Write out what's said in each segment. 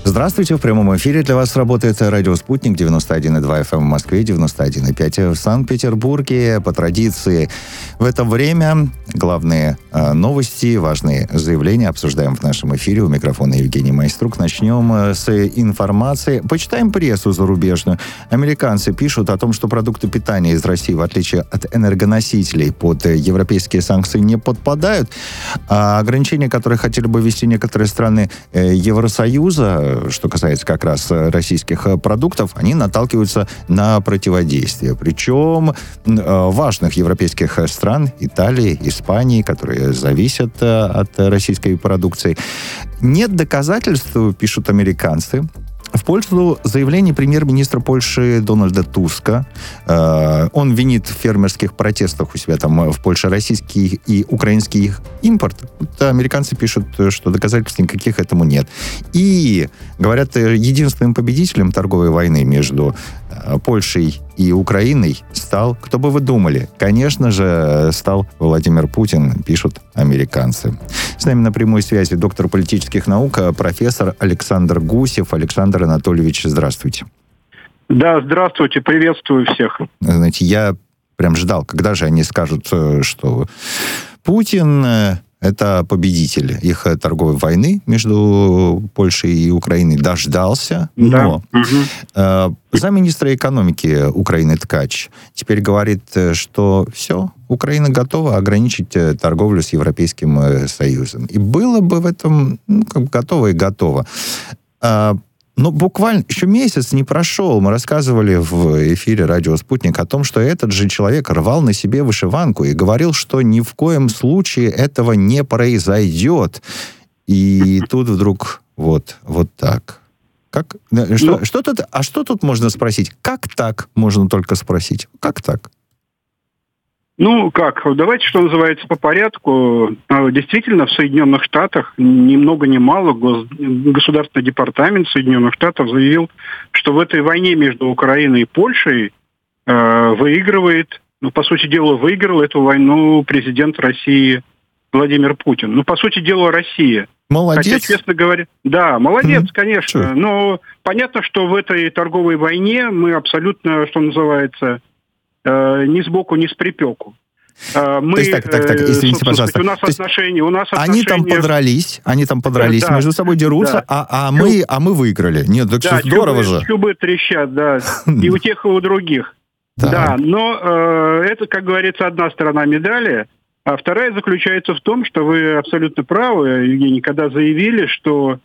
Здравствуйте, в прямом эфире для вас работает радио «Спутник», 91,2 FM в Москве, 91,5 в Санкт-Петербурге. По традиции в это время главные новости, важные заявления обсуждаем в нашем эфире. У микрофона Евгений Майструк. Начнем с информации. Почитаем прессу зарубежную. Американцы пишут о том, что продукты питания из России, в отличие от энергоносителей, под европейские санкции не подпадают. А ограничения, которые хотели бы ввести некоторые страны Евросоюза, что касается как раз российских продуктов, они наталкиваются на противодействие. Причем важных европейских стран, Италии, Испании, которые зависят от российской продукции. Нет доказательств, пишут американцы, в пользу заявлений премьер-министра Польши Дональда Туска. Он винит в фермерских протестах у себя там в Польше российский и украинский импорт. Вот американцы пишут, что доказательств никаких этому нет. И, говорят, единственным победителем торговой войны между Польшей и Украиной стал, кто бы вы думали, конечно же, стал Владимир Путин, пишут американцы. С нами на прямой связи доктор политических наук, профессор Александр Гусев. Александр Анатольевич, здравствуйте. Да, здравствуйте, приветствую всех. Знаете, я прям ждал, когда же они скажут, что Путин это победитель их торговой войны между Польшей и Украиной. Дождался, но замминистра экономики Украины Ткач теперь говорит, что все, Украина готова ограничить торговлю с Европейским Союзом. И было бы в этом готово и готово. Но буквально еще месяц не прошел. Мы рассказывали в эфире «Радио Спутник» о том, что этот же человек рвал на себе вышиванку и говорил, что ни в коем случае этого не произойдет. И тут вдруг вот так. Как? Что тут можно спросить? Как так? Можно только спросить. Как так? Давайте, что называется, по порядку. Действительно, в Соединенных Штатах ни много ни мало Государственный департамент Соединенных Штатов заявил, что в этой войне между Украиной и Польшей выигрывает, по сути дела, выиграл эту войну президент России Владимир Путин. По сути дела, Россия. Молодец. Хотя, честно говоря, да, молодец, конечно. Но понятно, что в этой торговой войне мы абсолютно, что называется, ни сбоку, ни с припеку. То есть, извините, пожалуйста. У нас отношения. Они там подрались, да, между собой дерутся, да. а мы выиграли. Нет, так да, здорово же. Чубы трещат, да, и у тех, и у других. Да, но это, как говорится, одна сторона медали, а вторая заключается в том, что вы абсолютно правы, Евгений, когда заявили, что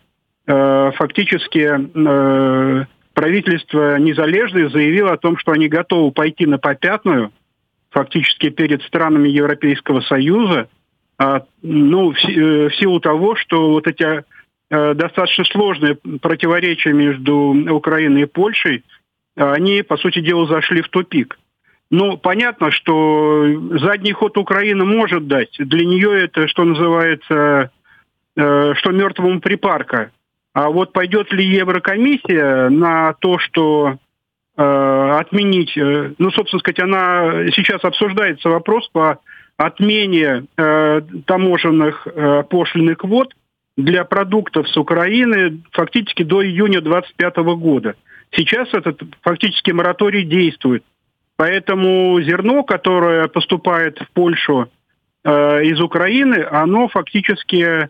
фактически правительство Незалежное заявило о том, что они готовы пойти на попятную, фактически перед странами Европейского Союза, в силу того, что вот эти достаточно сложные противоречия между Украиной и Польшей, они, по сути дела, зашли в тупик. Понятно, что задний ход Украина может дать. Для нее это, что называется, что мертвому припарка. А вот пойдет ли Еврокомиссия на то, что отменить, собственно сказать, она сейчас обсуждается вопрос по отмене таможенных пошлинных квот для продуктов с Украины фактически до июня 2025 года. Сейчас этот фактически мораторий действует. Поэтому зерно, которое поступает в Польшу из Украины, оно фактически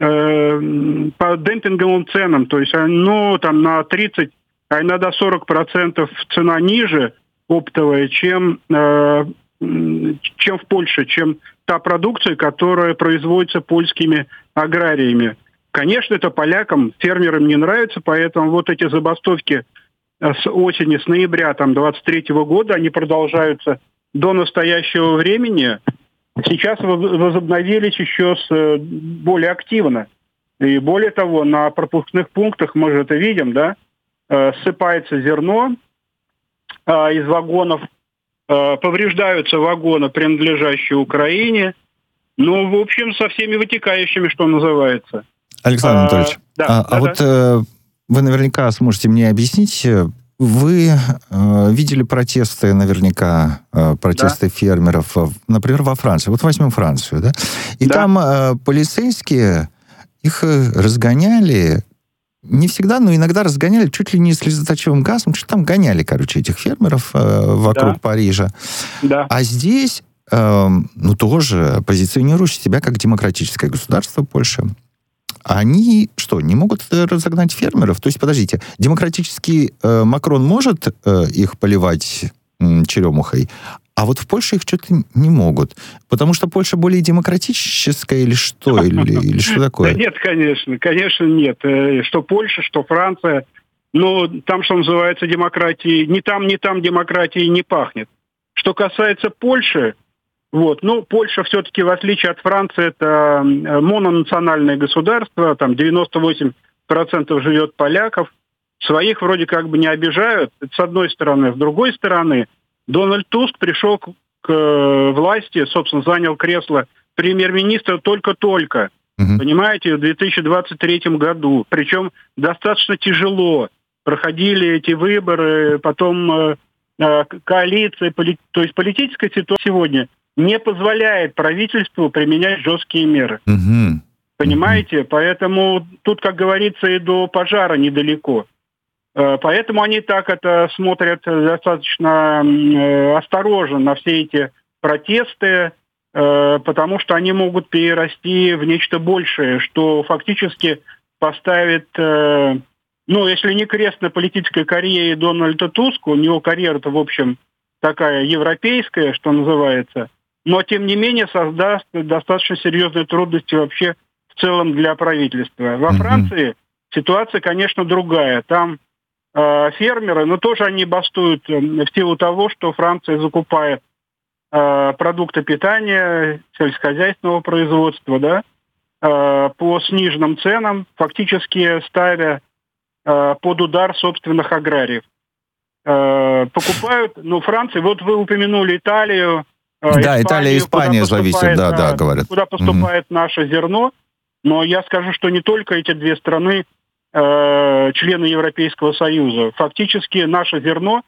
по демпинговым ценам, то есть оно там на 30, а иногда 40% цена ниже оптовая, чем в Польше, чем та продукция, которая производится польскими аграриями. Конечно, это полякам, фермерам не нравится, поэтому вот эти забастовки с осени, с ноября 23 года, они продолжаются до настоящего времени. Сейчас возобновились еще более активно. И более того, на пропускных пунктах, мы же это видим, да, ссыпается зерно из вагонов, повреждаются вагоны, принадлежащие Украине. В общем, со всеми вытекающими, что называется. Александр Анатольевич, вы наверняка сможете мне объяснить. Вы видели протесты, наверняка, фермеров, например, во Франции. Вот возьмем Францию, да? И там полицейские их разгоняли не всегда, но иногда разгоняли чуть ли не слезоточивым газом, что там гоняли, этих фермеров вокруг Парижа. Да. А здесь, тоже позиционируешь себя как демократическое государство Польши. Они что, не могут разогнать фермеров? То есть, подождите, демократический Макрон может их поливать черемухой, а вот в Польше их что-то не могут. Потому что Польша более демократическая или что? Или что такое? Да нет, конечно нет. Что Польша, что Франция. Но там, что называется, демократии, ни там демократии не пахнет. Что касается Польши, Польша все-таки, в отличие от Франции, это мононациональное государство, там 98% живет поляков. Своих вроде как бы не обижают, это с одной стороны. С другой стороны, Дональд Туск пришел к власти, собственно, занял кресло премьер-министра только-только, понимаете, в 2023 году. Причем достаточно тяжело проходили эти выборы, потом коалиция, то есть политическая ситуация сегодня не позволяет правительству применять жесткие меры. Понимаете? Поэтому тут, как говорится, и до пожара недалеко. Поэтому они так это смотрят достаточно осторожно на все эти протесты, потому что они могут перерасти в нечто большее, что фактически поставит, если не крест на политической карьере Дональда Туска, у него карьера-то, в общем, такая европейская, что называется, но, тем не менее, создаст достаточно серьезные трудности вообще в целом для правительства. Во Франции ситуация, конечно, другая. Там фермеры, но тоже они бастуют в силу того, что Франция закупает продукты питания, сельскохозяйственного производства, да, по сниженным ценам, фактически ставя под удар собственных аграриев. Покупают, Франция, вот вы упомянули Италию. Да, Италия и Испания зависят, да, говорят. Куда поступает наше зерно, но я скажу, что не только эти две страны члены Европейского Союза. Фактически наше зерно,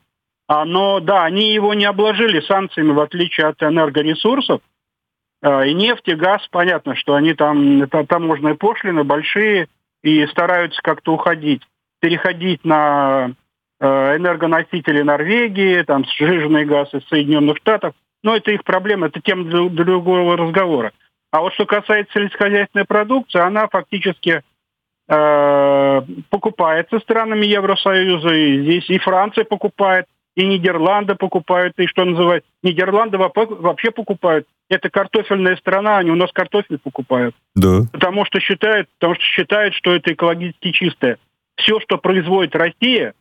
они его не обложили санкциями, в отличие от энергоресурсов. И нефть, и газ, понятно, что они там, таможенные пошлины большие, и стараются как-то переходить на энергоносители Норвегии, там сжиженный газ из Соединенных Штатов. Но это их проблема, это тема для другого разговора. А вот что касается сельскохозяйственной продукции, она фактически покупается странами Евросоюза, и здесь и Франция покупает, и Нидерланды покупают, и что называется, Нидерланды вообще покупают. Это картофельная страна, они у нас картофель покупают. Да. Потому что считают, что это экологически чистое. Все, что производит Россия,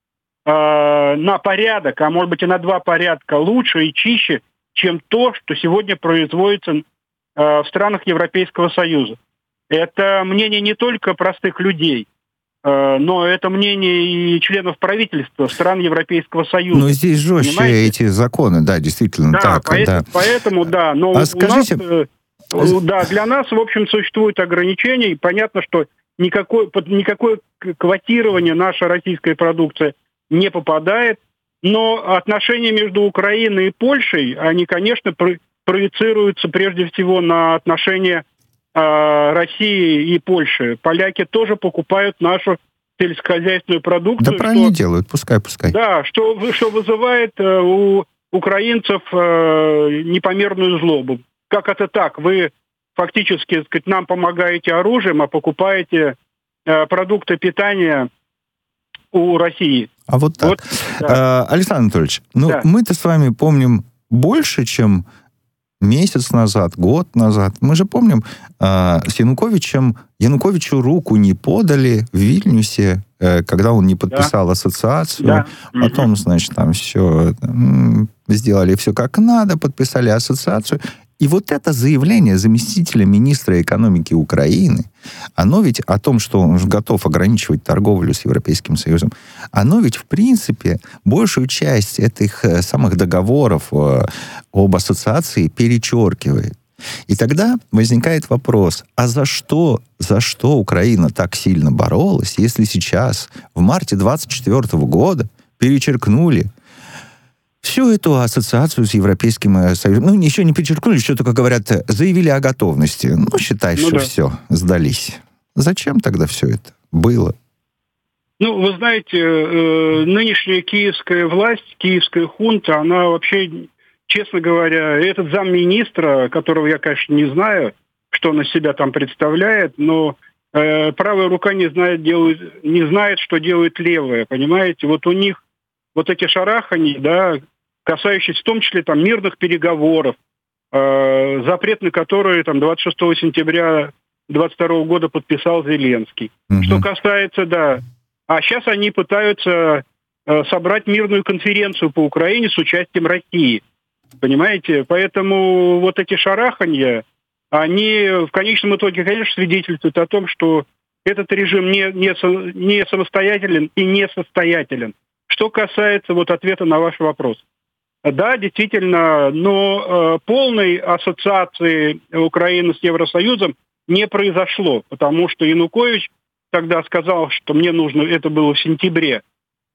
на порядок, а может быть и на 2 порядка лучше и чище, чем то, что сегодня производится в странах Европейского Союза. Это мнение не только простых людей, но это мнение и членов правительства стран Европейского Союза. Но здесь жестче, понимаете? Эти законы, да, действительно так. Поэтому, да. Но скажите... для нас, в общем, существуют ограничения, и понятно, что никакое квотирование наша российская продукция не попадает, но отношения между Украиной и Польшей, они, конечно, проецируются прежде всего на отношения России и Польши. Поляки тоже покупают нашу сельскохозяйственную продукцию. Да правильно делают, пускай. Да, что вызывает у украинцев непомерную злобу. Как это так? Вы фактически, так сказать, нам помогаете оружием, а покупаете продукты питания у России. А вот так. Да. Александр Анатольевич, мы-то с вами помним больше, чем месяц назад, год назад. Мы же помним, с Януковичу руку не подали в Вильнюсе, когда он не подписал ассоциацию. Да. Потом, значит, там все сделали все как надо, подписали ассоциацию. И вот это заявление заместителя министра экономики Украины, оно ведь о том, что он готов ограничивать торговлю с Европейским Союзом, оно ведь, в принципе, большую часть этих самых договоров об ассоциации перечеркивает. И тогда возникает вопрос, а за что Украина так сильно боролась, если сейчас, в марте 2024 года, перечеркнули всю эту ассоциацию с Европейским Союзом? Еще не перечеркнули, что только говорят, заявили о готовности. Считай, что все, сдались. Зачем тогда все это было? Ну, вы знаете, нынешняя киевская власть, киевская хунта, она вообще, честно говоря, этот замминистра, которого я, конечно, не знаю, что он из себя там представляет, но правая рука не знает, что делает левая, понимаете? Вот у них вот эти шарахания, да, касающиеся в том числе там мирных переговоров, запрет на которые там 26 сентября 2022 года подписал Зеленский. Угу. Что касается, да, а сейчас они пытаются собрать мирную конференцию по Украине с участием России, понимаете? Поэтому вот эти шараханья, они в конечном итоге, конечно, свидетельствуют о том, что этот режим не самостоятелен и несостоятелен. Что касается вот ответа на ваш вопрос. Да, действительно, но полной ассоциации Украины с Евросоюзом не произошло, потому что Янукович тогда сказал, что мне нужно, это было в сентябре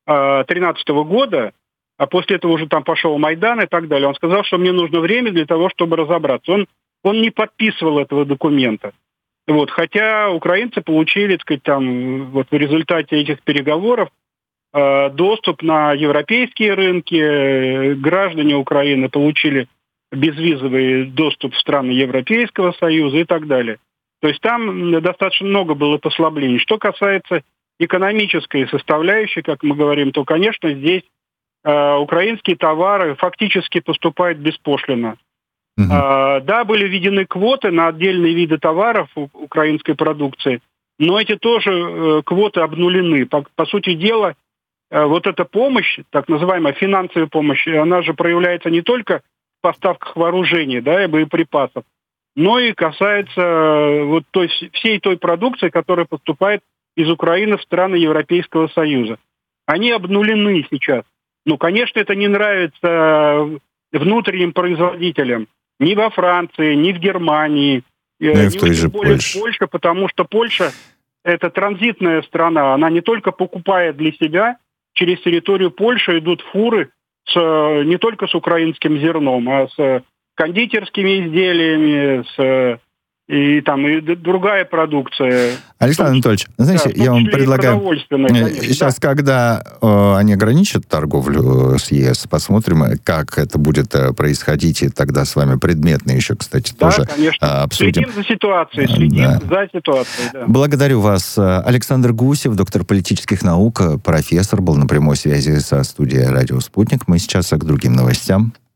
2013 года, а после этого уже там пошел Майдан и так далее. Он сказал, что мне нужно время для того, чтобы разобраться. Он не подписывал этого документа. Вот, хотя украинцы получили, так сказать, там, вот в результате этих переговоров доступ на европейские рынки, граждане Украины получили безвизовый доступ в страны Европейского Союза и так далее. То есть там достаточно много было послаблений. Что касается экономической составляющей, как мы говорим, то, конечно, здесь украинские товары фактически поступают беспошлино. Да, были введены квоты на отдельные виды товаров украинской продукции, но эти тоже квоты обнулены. По сути дела, вот эта помощь, так называемая финансовая помощь, она же проявляется не только в поставках вооружений, да, и боеприпасов, но и касается вот всей той продукции, которая поступает из Украины в страны Европейского Союза. Они обнулены сейчас. Ну, конечно, это не нравится внутренним производителям ни во Франции, ни в Германии, ни в Польше, потому что Польша – это транзитная страна. Она не только покупает для себя, через территорию Польши идут фуры не только с украинским зерном, а с кондитерскими изделиями, и другая продукция. Александр Анатольевич, знаете, я вам предлагаю, сейчас, когда они ограничат торговлю с ЕС, посмотрим, как это будет происходить, и тогда с вами предметно еще, кстати, тоже обсудим. Следим за ситуацией, за ситуацией. Да. Благодарю вас. Александр Гусев, доктор политических наук, профессор, был на прямой связи со студией «Радио Спутник». Мы сейчас к другим новостям.